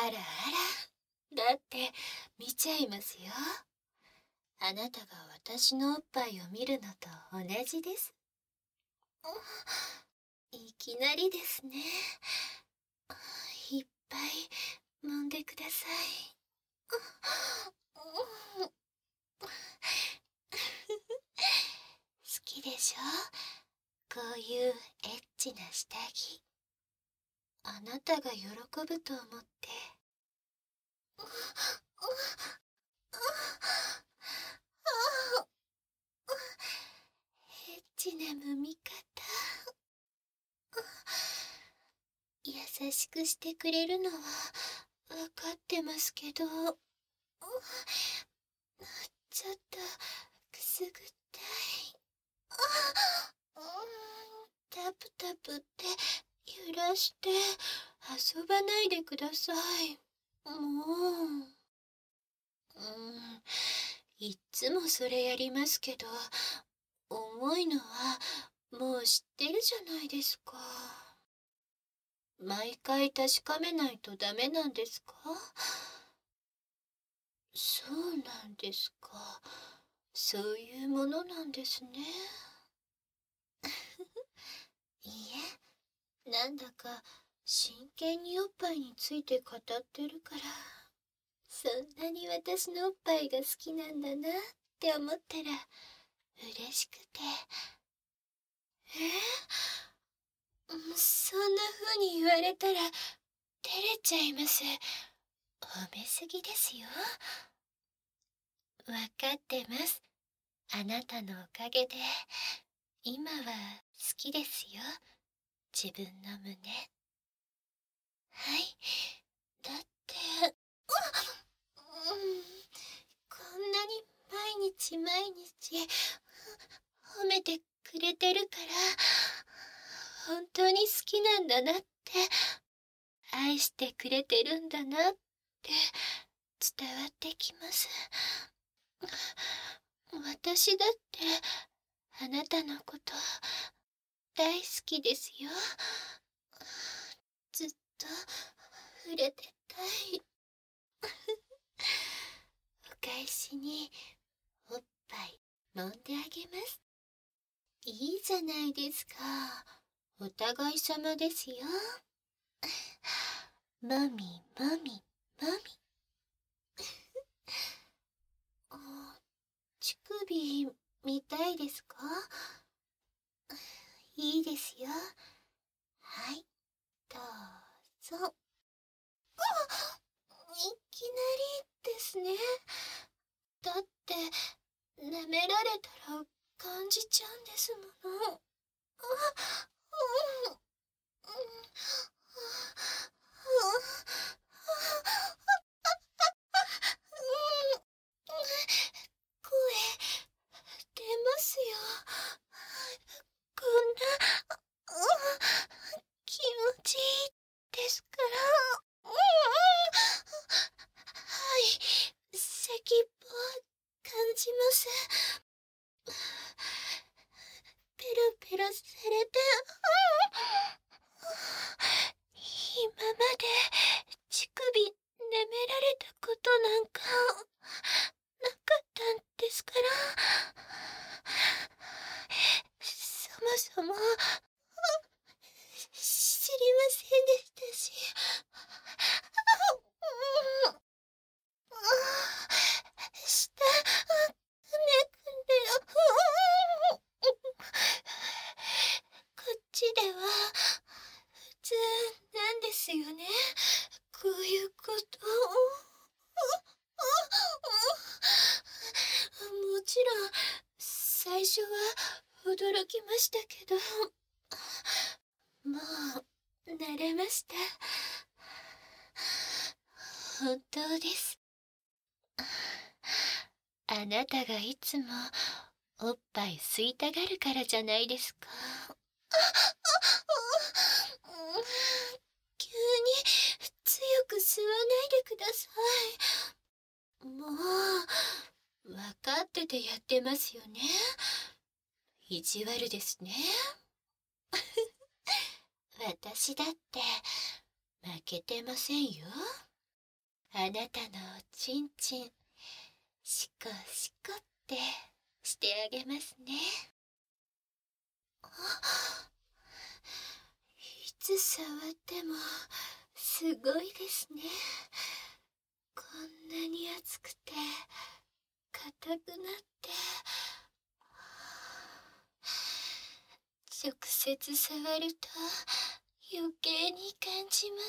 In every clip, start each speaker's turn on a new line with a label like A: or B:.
A: あらあら。だって見ちゃいますよ。あなたが私のおっぱいを見るのと同じです。いきなりですね。いっぱい揉んでください。好きでしょ、こういうエッチな下着。あなたが喜ぶと思って。エッチな揉み方。優しくしてくれるのは分かってますけど、ちょっとくすぐったい。タプタプって揺らして遊ばないでください。もう。いっつもそれやりますけど、重いのはもう知ってるじゃないですか。毎回確かめないとダメなんですか？そうなんですか。そういうものなんですね。いいえ、なんだか真剣におっぱいについて語ってるから、そんなに私のおっぱいが好きなんだなって思ったら嬉しくて。そんな風に言われたら照れちゃいます。褒めすぎですよ。わかってます。あなたのおかげで今は好きですよ、自分の胸。はい。だって、こんなに毎日毎日褒めてくれてるから、本当に好きなんだなって、愛してくれてるんだなって伝わってきます。私だってあなたのこと大好きですよ。ずっと触れてたい。お返しにおっぱい揉んであげます。いいじゃないですか。お互い様ですよ。もみもみもみ。乳首見たいですか？いいですよ。はい、どうぞ。いきなりですね。だって舐められたら感じちゃうんですもの。声出ますよ。こんな、気持ちいいですから。はい、先っぽ感じます。ペロペロされて、今まで乳首舐められたことなんかなかったんですから。そもそも知りませんでしたし。下、くねくね。こっちでは普通なんですよね、こういうこと。もちろん最初は驚きましたけど、もう慣れました。本当です。あなたがいつもおっぱい吸いたがるからじゃないですか。急に強く吸わないでください。もう、わかっててやってますよね。意地悪ですね。私だって負けてませんよ。 あなたのおちんちん、シコシコってしてあげますね。いつ触ってもすごいですね。こんなに熱くて硬くなって、直接触ると余計に感じます。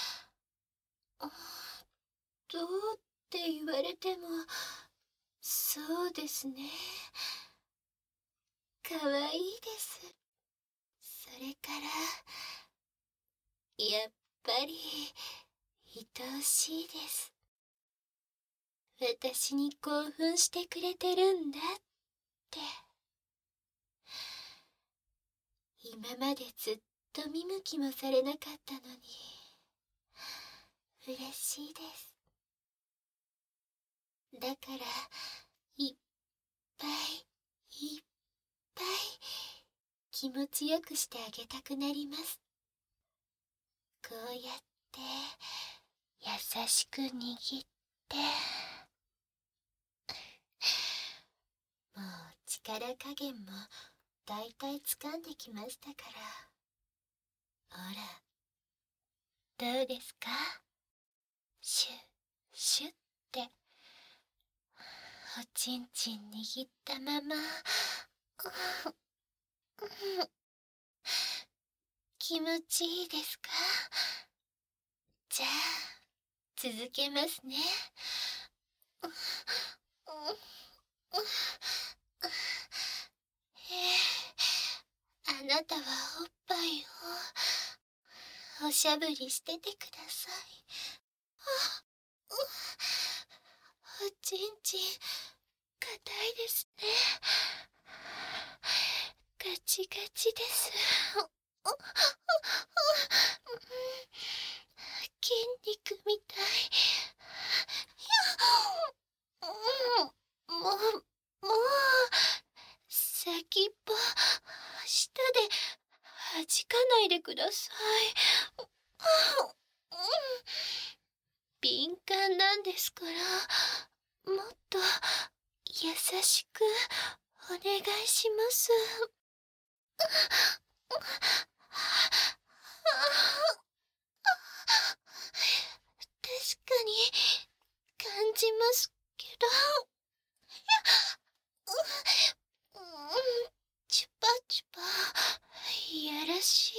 A: どうって言われても、そうですね。かわいいです。それから、やっぱり、愛おしいです。私に興奮してくれてるんだって。今までずっと見向きもされなかったのに、嬉しいです。だから、いっぱいいっぱい気持ちよくしてあげたくなります。こうやって優しく握って、もう力加減もだいたい掴んできましたから。ほら、どうですか？シュッシュッっておちんちん握ったまま気持ちいいですか？じゃあ続けますね。あなたはおっぱいをおしゃぶりしててください。おちんちん硬いですね。ガチガチです。筋肉みたい。もう先っぽ舌で弾かないでください。敏感なんですから、もっと優しくお願いします。確かに感じますけど、チュパチュパいやらしい。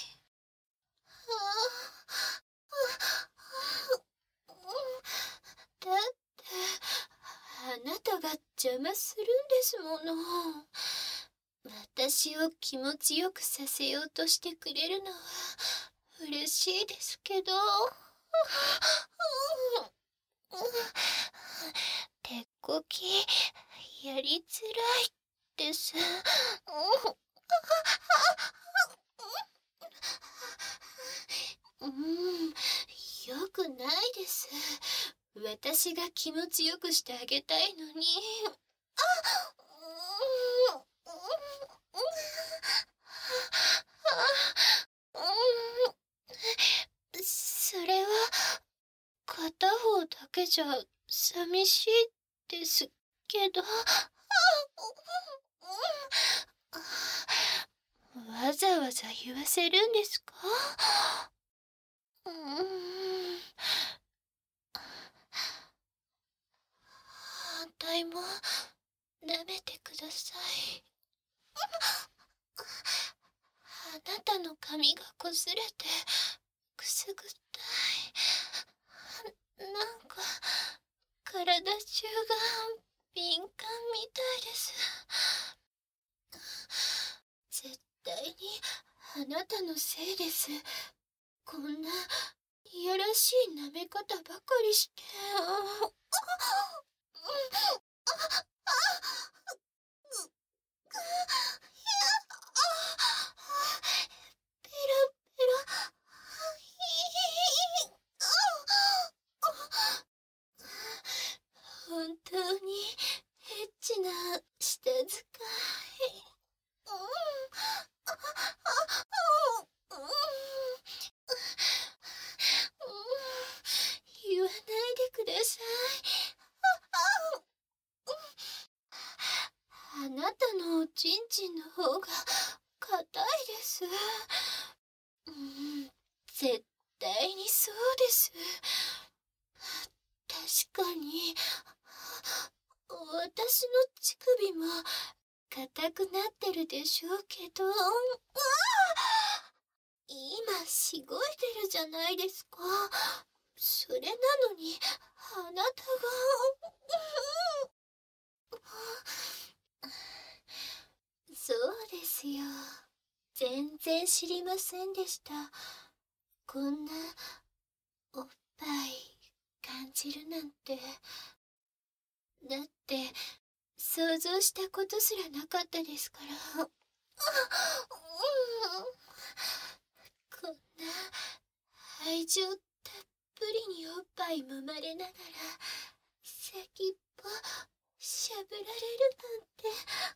A: だってあなたが邪魔するんですもの。私を気持ちよくさせようとしてくれるのは嬉しいですけど、手こきやりづらいです。よくないです。私が気持ちよくしてあげたいのに。それは片方だけじゃ寂しいですけど。わざわざ言わせるんですか？反対も舐めてください。あなたの髪がこすれてくすぐったい。なんか体中が敏感みたいです。絶対にあなたのせいです。こんないやらしい舐め方ばかりして。ペロペロ。本当にエッチな舌遣い。言わなちんちんの方が硬いです。絶対にそうです。確かに、私の乳首も硬くなってるでしょうけど、今しごいてるじゃないですか。それなのに、あなたが、そうですよ。全然知りませんでした。こんな、おっぱい、感じるなんて。だって、想像したことすらなかったですから。こんな、愛情たっぷりにおっぱい揉まれながら、先っぽ、しゃぶられるなんて。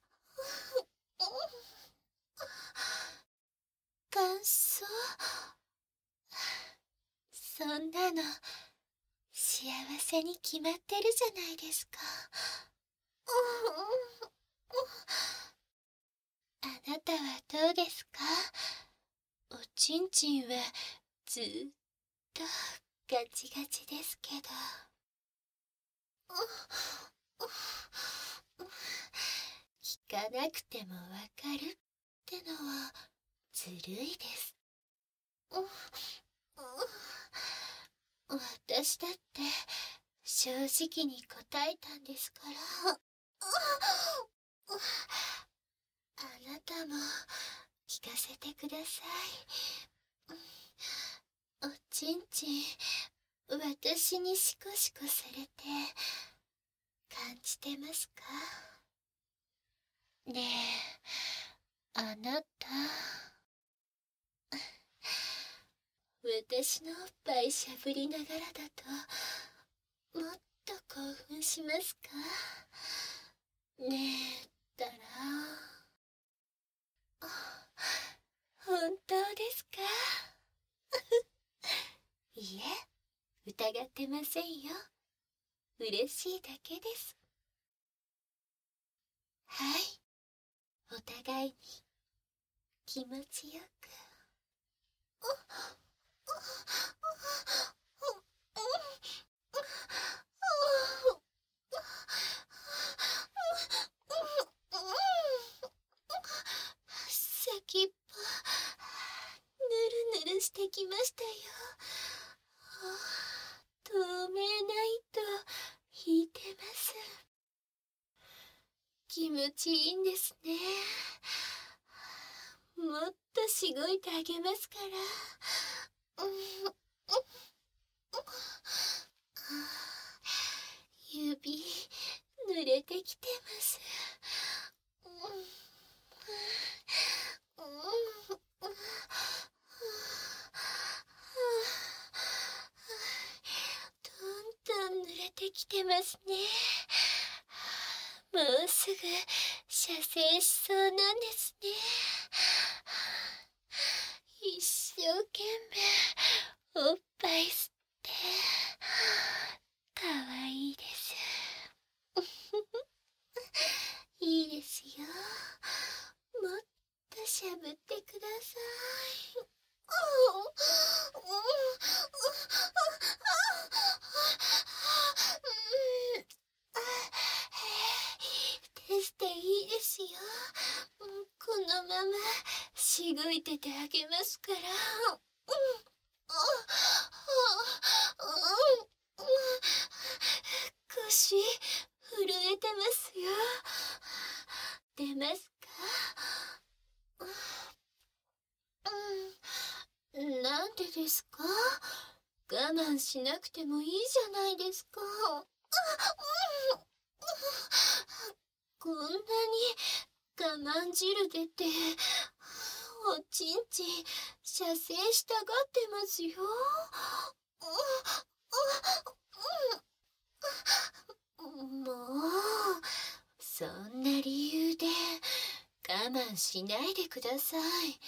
A: 感想、そんなの幸せに決まってるじゃないですか。あなたはどうですか？おちんちんはずーっとガチガチですけど。聞かなくてもわかるってのはずるいです。私だって正直に答えたんですから。あなたも聞かせてください。おちんちん、私にシコシコされて感じてますか？ねえ、あなた。私のおっぱいしゃぶりながらだと、もっと興奮しますか？ねえったら。本当ですか？いえ、疑ってませんよ。嬉しいだけです。はい、お互いに気持ちよく。先っぽ、ぬるぬるしてきましたよ。透明な糸、引いてます。気持ちいいんですね。もっとしごいてあげますから。指、濡れてきてます。どんどん濡れてきてますね。もうすぐ射精しそうなんですね。一生懸命おっぱい吸ってかわいいです。いいですよ。もっとしゃぶってください。テストいいですよ。このまましごいててあげますから。腰震えてますよ。出ますか？なんでですか？我慢しなくてもいいじゃないですか。こんなに我慢汁出て、おちんちん射精したがってますよ。もう、そんな理由で我慢しないでください。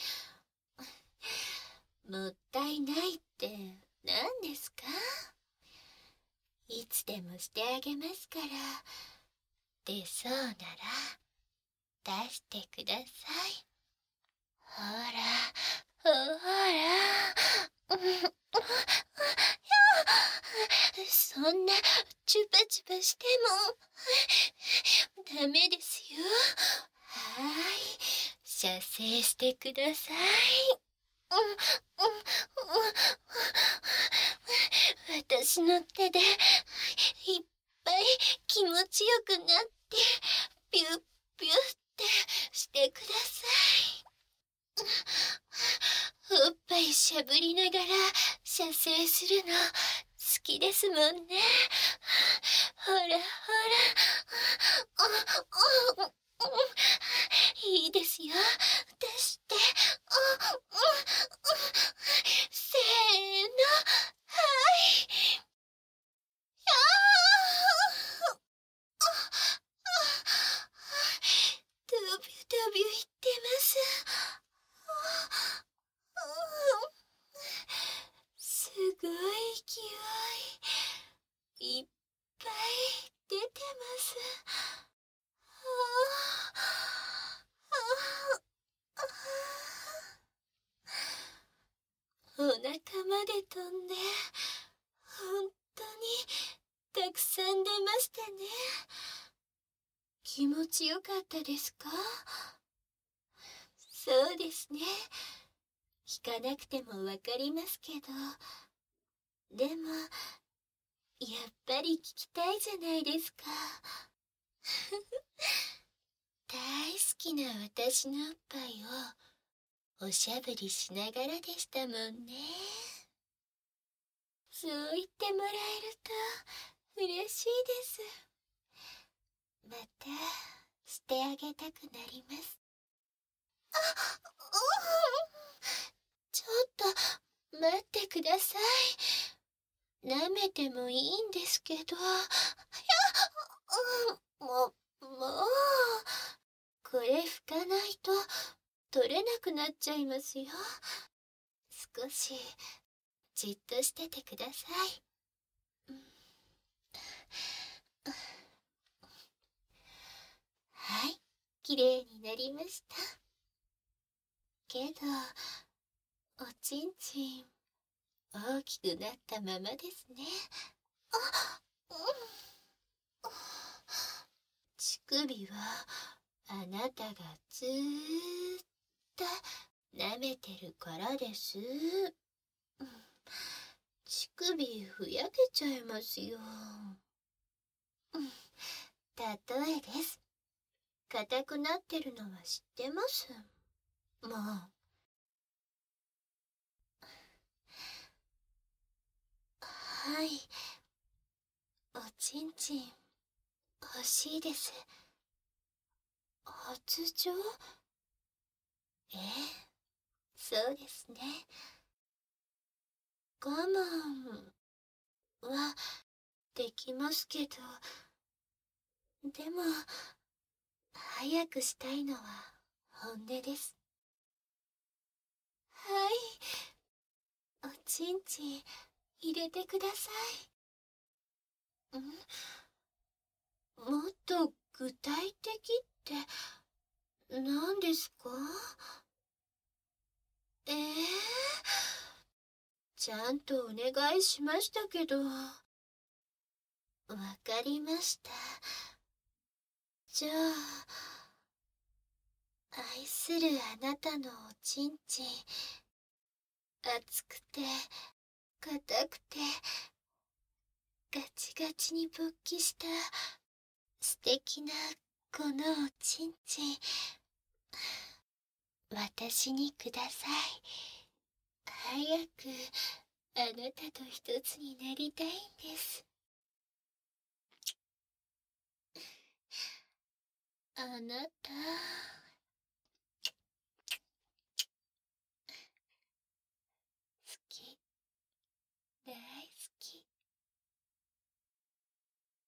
A: もったいないって何ですか？いつでもしてあげますから。でそうなら出してください。ほら、ほら。そんな、チュパチュパしても、ダメですよ。はい。射精してください。私の手で、いっぱい気持ちよくなって、ピュッピュッってしてください。おっぱいしゃぶりながら射精するの好きですもんね。ほらほら。いいですよ。出して。せーの。はい。ドビュドビュ言ってます。すごい勢い。いっぱい出てます。お腹まで飛んで、本当にたくさん出ましたね。気持ちよかったですか？そうですね。聞かなくてもわかりますけど。でも、やっぱり聞きたいじゃないですか。大好きな私のおっぱいをおしゃぶりしながらでしたもんね。そう言ってもらえると嬉しいです。またしてあげたくなります。ちょっと待ってください。舐めてもいいんですけど。もう、これ拭かないと取れなくなっちゃいますよ。少しじっとしててください。はい、きれいになりました。けど、おちんちん大きくなったままですね。乳首はあなたがずーっと舐めてるからです。乳首ふやけちゃいますよ。例えです。硬くなってるのは知ってます。もう。はい。おちんちん欲しいです。発情？そうですね。我慢はできますけど、でも早くしたいのは本音です。はい、おちんちん入れてください。もっと具体的って何ですか？ちゃんとお願いしましたけど。わかりました。じゃあ、愛するあなたのおちんちん、熱くて、硬くて、ガチガチに勃起した素敵なこのおちんちん、私にください。早くあなたと一つになりたいんです。あなた。